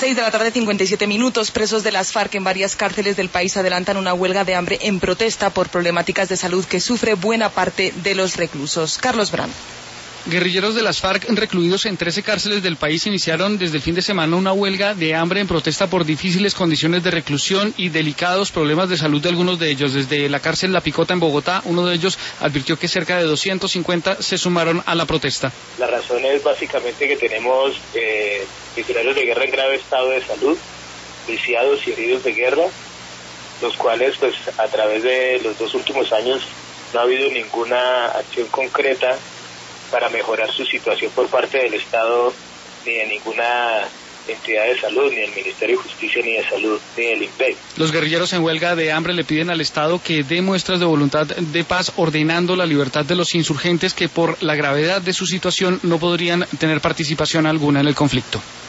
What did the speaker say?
6 de la tarde, 57 minutos. Presos de las FARC en varias cárceles del país adelantan una huelga de hambre en protesta por problemáticas de salud que sufre buena parte de los reclusos. Carlos Brand. Guerrilleros de las FARC recluidos en 13 cárceles del país iniciaron desde el fin de semana una huelga de hambre en protesta por difíciles condiciones de reclusión y delicados problemas de salud de algunos de ellos. Desde la cárcel La Picota en Bogotá, uno de ellos advirtió que cerca de 250 se sumaron a la protesta. La razón es básicamente que tenemos prisioneros de guerra en grave estado de salud, lisiados y heridos de guerra, los cuales pues a través de los 2 últimos años no ha habido ninguna acción concreta para mejorar su situación por parte del Estado, ni de ninguna entidad de salud, ni del Ministerio de Justicia, ni de Salud, ni del INPEC. Los guerrilleros en huelga de hambre le piden al Estado que dé muestras de voluntad de paz, ordenando la libertad de los insurgentes que por la gravedad de su situación no podrían tener participación alguna en el conflicto.